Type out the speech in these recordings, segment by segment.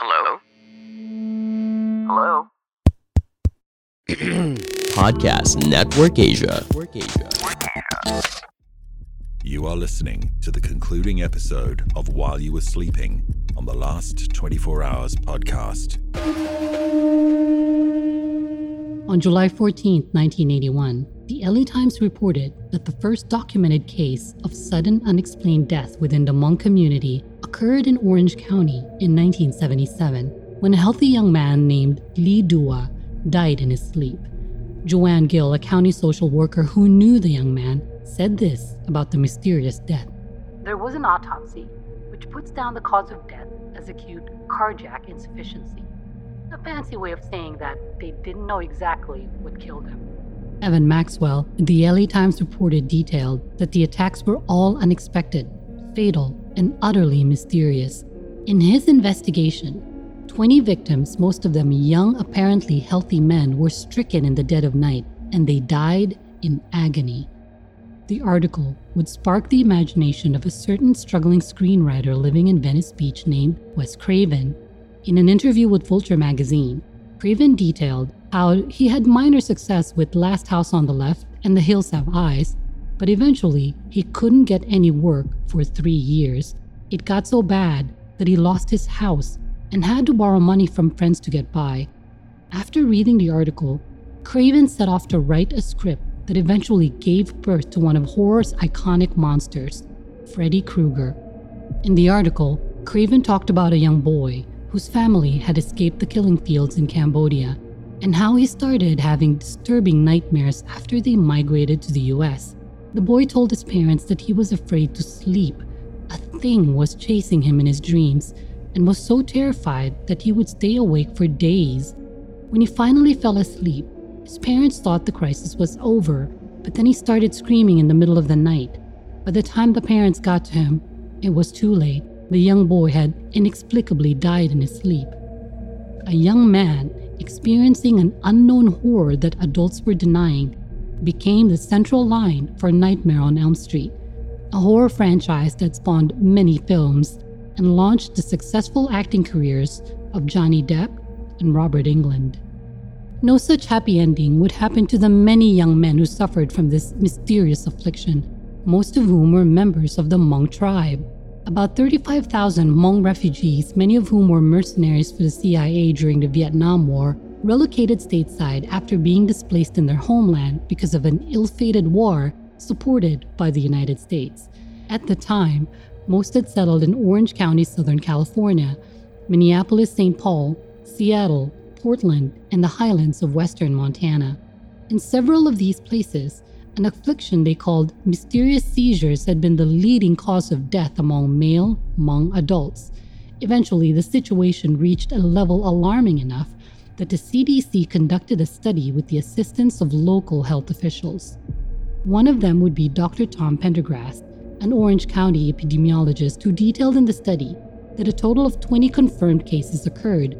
Hello? Hello? Podcast Network Asia. You are listening to the concluding episode of While You Were Sleeping on the Last 24 Hours podcast. On July 14, 1981, the LA Times reported that the first documented case of sudden unexplained death within the Hmong community occurred in Orange County in 1977 when a healthy young man named Lee Dua died in his sleep. Joanne Gill, a county social worker who knew the young man, said this about the mysterious death. There was an autopsy, which puts down the cause of death as acute cardiac insufficiency. A fancy way of saying that they didn't know exactly what killed him. Evan Maxwell, the LA Times reported detailed that the attacks were all unexpected, fatal, and utterly mysterious. In his investigation, 20 victims, most of them young, apparently healthy men, were stricken in the dead of night, and they died in agony. The article would spark the imagination of a certain struggling screenwriter living in Venice Beach named Wes Craven. In an interview with Vulture magazine, Craven detailed how he had minor success with Last House on the Left and The Hills Have Eyes, but eventually he couldn't get any work for 3 years. It got so bad that he lost his house and had to borrow money from friends to get by. After reading the article, Craven set off to write a script that eventually gave birth to one of horror's iconic monsters, Freddy Krueger. In the article, Craven talked about a young boy whose family had escaped the killing fields in Cambodia and how he started having disturbing nightmares after they migrated to the US. The boy told his parents that he was afraid to sleep. A thing was chasing him in his dreams and was so terrified that he would stay awake for days. When he finally fell asleep, his parents thought the crisis was over, but then he started screaming in the middle of the night. By the time the parents got to him, it was too late. The young boy had inexplicably died in his sleep. A young man experiencing an unknown horror that adults were denying became the central line for Nightmare on Elm Street, a horror franchise that spawned many films and launched the successful acting careers of Johnny Depp and Robert Englund. No such happy ending would happen to the many young men who suffered from this mysterious affliction, most of whom were members of the Hmong tribe. About 35,000 Hmong refugees, many of whom were mercenaries for the CIA during the Vietnam War, relocated stateside after being displaced in their homeland because of an ill-fated war supported by the United States. At the time, most had settled in Orange County, Southern California, Minneapolis, St. Paul, Seattle, Portland, and the highlands of western Montana. In several of these places, an affliction they called mysterious seizures had been the leading cause of death among male Hmong adults. Eventually, the situation reached a level alarming enough that the CDC conducted a study with the assistance of local health officials. One of them would be Dr. Tom Pendergrast, an Orange County epidemiologist who detailed in the study that a total of 20 confirmed cases occurred,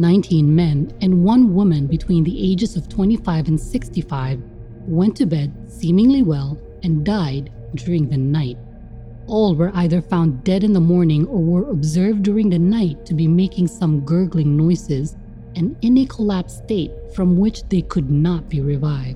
19 men and 1 woman between the ages of 25 and 65 went to bed seemingly well and died during the night. All were either found dead in the morning or were observed during the night to be making some gurgling noises and in a collapsed state from which they could not be revived.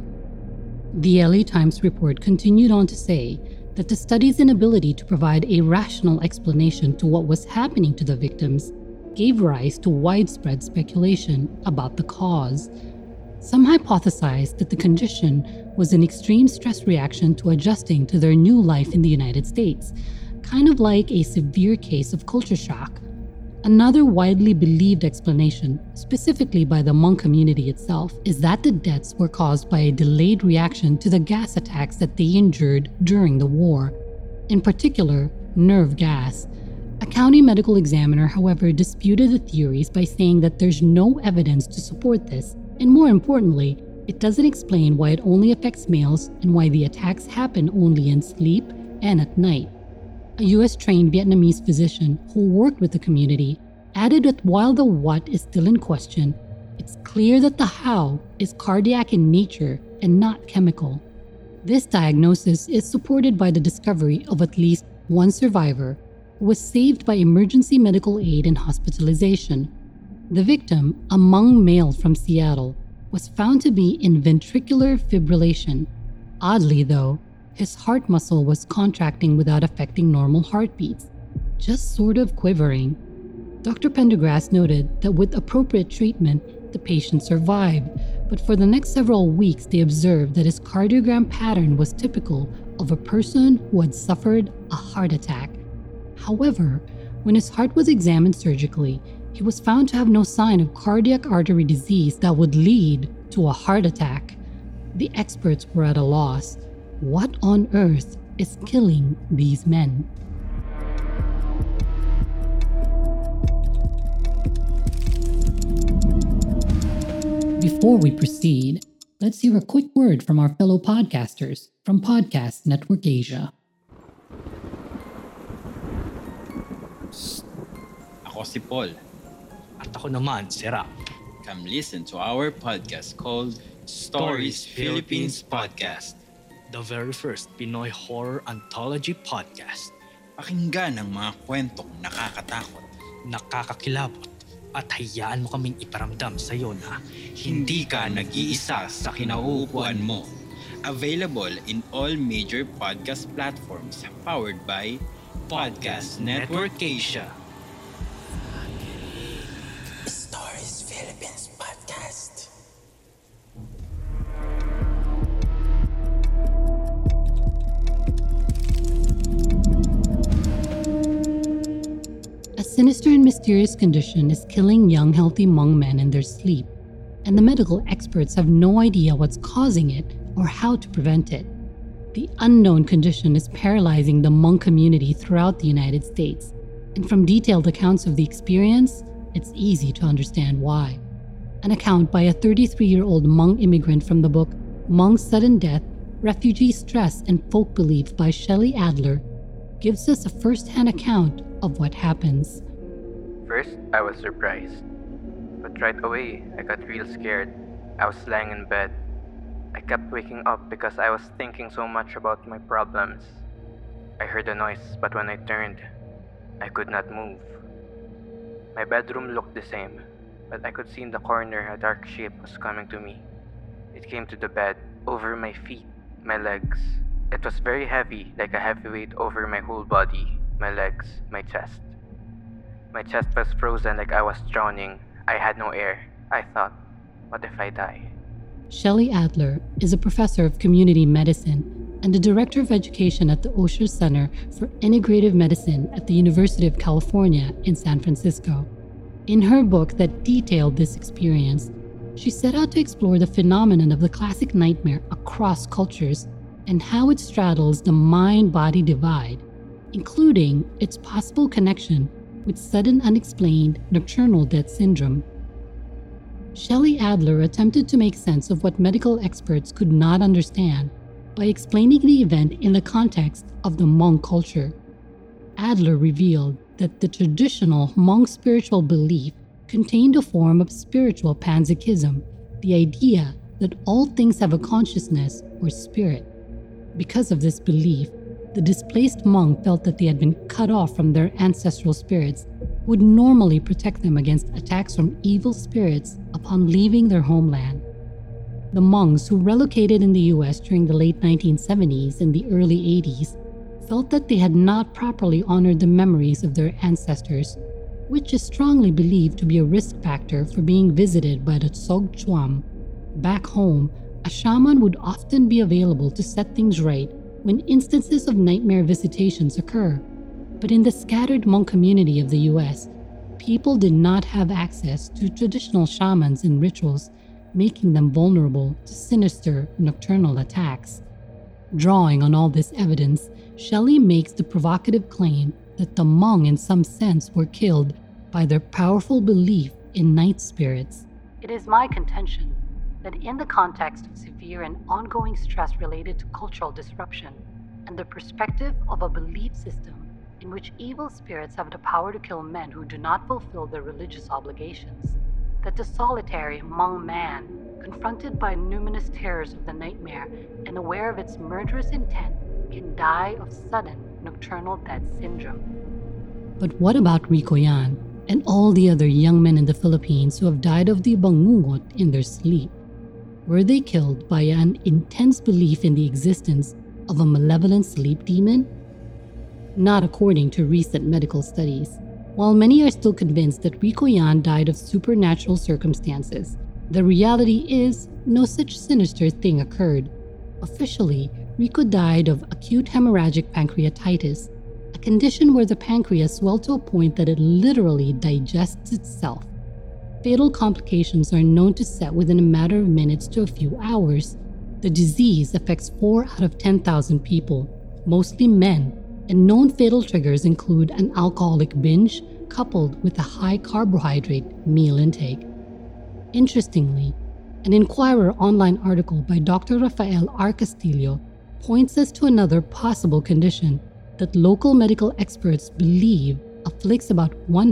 The LA Times report continued on to say that the study's inability to provide a rational explanation to what was happening to the victims gave rise to widespread speculation about the cause. Some hypothesized that the condition was an extreme stress reaction to adjusting to their new life in the United States, kind of like a severe case of culture shock. Another widely believed explanation, specifically by the Hmong community itself, is that the deaths were caused by a delayed reaction to the gas attacks that they endured during the war, in particular, nerve gas. A county medical examiner, however, disputed the theories by saying that there's no evidence to support this, and more importantly, it doesn't explain why it only affects males and why the attacks happen only in sleep and at night. A US-trained Vietnamese physician who worked with the community added that while the what is still in question, it's clear that the how is cardiac in nature and not chemical. This diagnosis is supported by the discovery of at least one survivor who was saved by emergency medical aid and hospitalization. The victim, a Hmong male from Seattle, was found to be in ventricular fibrillation. Oddly, though, his heart muscle was contracting without affecting normal heartbeats, just sort of quivering. Dr. Pendergrass noted that with appropriate treatment, the patient survived, but for the next several weeks they observed that his cardiogram pattern was typical of a person who had suffered a heart attack. However, when his heart was examined surgically, he was found to have no sign of cardiac artery disease that would lead to a heart attack. The experts were at a loss. What on earth is killing these men? Before we proceed, let's hear a quick word from our fellow podcasters from Podcast Network Asia. Ako si Paul. At ako naman, si Rap. Come listen to our podcast called Stories Philippines Podcast. The very first Pinoy horror anthology podcast. Pakinggan ang mga kwentong nakakatakot, Nakakakilabot at hayaan mo kaming iparamdam sa iyo na hindi ka nag-iisa sa kinauupuan mo. Available in all major podcast platforms powered by Podcast Network Asia. Stories Philippines Podcast. A sinister and mysterious condition is killing young, healthy Hmong men in their sleep, and the medical experts have no idea what's causing it or how to prevent it. The unknown condition is paralyzing the Hmong community throughout the United States, and from detailed accounts of the experience, it's easy to understand why. An account by a 33-year-old Hmong immigrant from the book Hmong Sudden Death, Refugee Stress and Folk Belief by Shelley Adler gives us a first-hand account of what happens. First, I was surprised. But right away, I got real scared. I was lying in bed. I kept waking up because I was thinking so much about my problems. I heard a noise, but when I turned, I could not move. My bedroom looked the same, but I could see in the corner a dark shape was coming to me. It came to the bed, over my feet, my legs. It was very heavy, like a heavy weight over my whole body, my legs, my chest. My chest was frozen like I was drowning. I had no air. I thought, what if I die? Shelley Adler is a professor of community medicine and the director of education at the Osher Center for Integrative Medicine at the University of California in San Francisco. In her book that detailed this experience, she set out to explore the phenomenon of the classic nightmare across cultures and how it straddles the mind-body divide, including its possible connection with sudden unexplained nocturnal death syndrome. Shelley Adler attempted to make sense of what medical experts could not understand by explaining the event in the context of the Hmong culture. Adler revealed that the traditional Hmong spiritual belief contained a form of spiritual panpsychism, the idea that all things have a consciousness or spirit. Because of this belief, the displaced Hmong felt that they had been cut off from their ancestral spirits who would normally protect them against attacks from evil spirits upon leaving their homeland. The Hmongs who relocated in the US during the late 1970s and the early 80s felt that they had not properly honored the memories of their ancestors, which is strongly believed to be a risk factor for being visited by the Tsog Chuam. Back home, a shaman would often be available to set things right when instances of nightmare visitations occur. But in the scattered Hmong community of the US, people did not have access to traditional shamans and rituals, making them vulnerable to sinister nocturnal attacks. Drawing on all this evidence, Shelley makes the provocative claim that the Hmong in some sense were killed by their powerful belief in night spirits. It is my contention that in the context of severe and ongoing stress related to cultural disruption and the perspective of a belief system in which evil spirits have the power to kill men who do not fulfill their religious obligations, that the solitary Hmong man, confronted by numinous terrors of the nightmare and aware of its murderous intent, can die of sudden nocturnal death syndrome. But what about Rico Yan, and all the other young men in the Philippines who have died of the bangungot in their sleep? Were they killed by an intense belief in the existence of a malevolent sleep demon? Not according to recent medical studies. While many are still convinced that Rico Yan died of supernatural circumstances, the reality is no such sinister thing occurred. Officially, Rico died of acute hemorrhagic pancreatitis, a condition where the pancreas swelled to a point that it literally digests itself. Fatal complications are known to set within a matter of minutes to a few hours. The disease affects 4 out of 10,000 people, mostly men, and known fatal triggers include an alcoholic binge coupled with a high carbohydrate meal intake. Interestingly, an Inquirer online article by Dr. Rafael R. Castillo points us to another possible condition that local medical experts believe afflicts about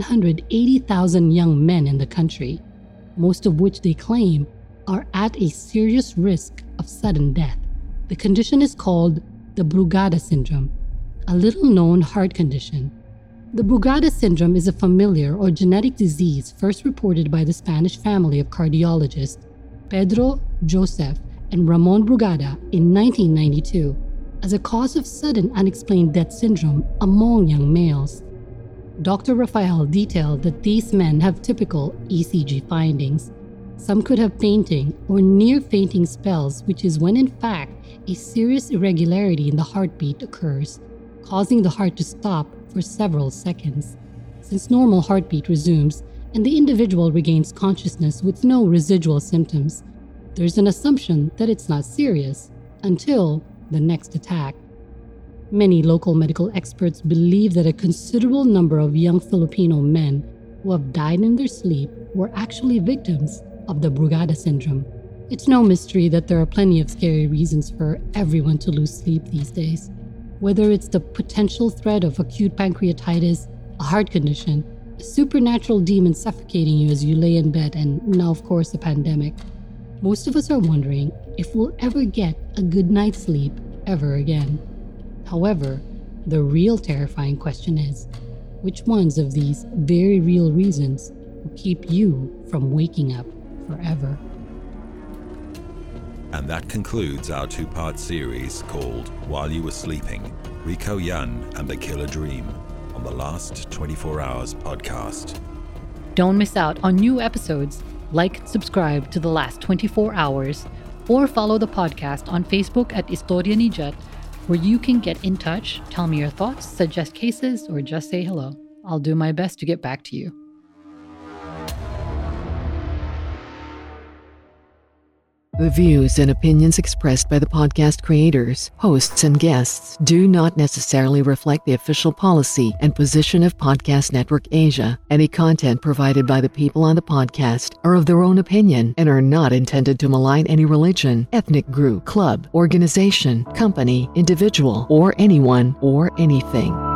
180,000 young men in the country, most of which they claim are at a serious risk of sudden death. The condition is called the Brugada syndrome, a little-known heart condition. The Brugada syndrome is a familiar or genetic disease first reported by the Spanish family of cardiologists Pedro, Joseph, and Ramon Brugada in 1992 as a cause of sudden unexplained death syndrome among young males. Dr. Rafael detailed that these men have typical ECG findings. Some could have fainting or near fainting spells, which is when in fact a serious irregularity in the heartbeat occurs, causing the heart to stop for several seconds. Since normal heartbeat resumes and the individual regains consciousness with no residual symptoms, there's an assumption that it's not serious until the next attack. Many local medical experts believe that a considerable number of young Filipino men who have died in their sleep were actually victims of the Brugada syndrome. It's no mystery that there are plenty of scary reasons for everyone to lose sleep these days. Whether it's the potential threat of acute pancreatitis, a heart condition, a supernatural demon suffocating you as you lay in bed, and now of course a pandemic. Most of us are wondering if we'll ever get a good night's sleep ever again. However, the real terrifying question is, which ones of these very real reasons will keep you from waking up forever? And that concludes our 2-part series called While You Were Sleeping, Rico Yan and the Killer Dream on the Last 24 Hours podcast. Don't miss out on new episodes. Like and subscribe to The Last 24 Hours or follow the podcast on Facebook at Historia ni Jet, where you can get in touch, tell me your thoughts, suggest cases, or just say hello. I'll do my best to get back to you. The views and opinions expressed by the podcast creators, hosts, and guests do not necessarily reflect the official policy and position of Podcast Network Asia. Any content provided by the people on the podcast are of their own opinion and are not intended to malign any religion, ethnic group, club, organization, company, individual, or anyone or anything.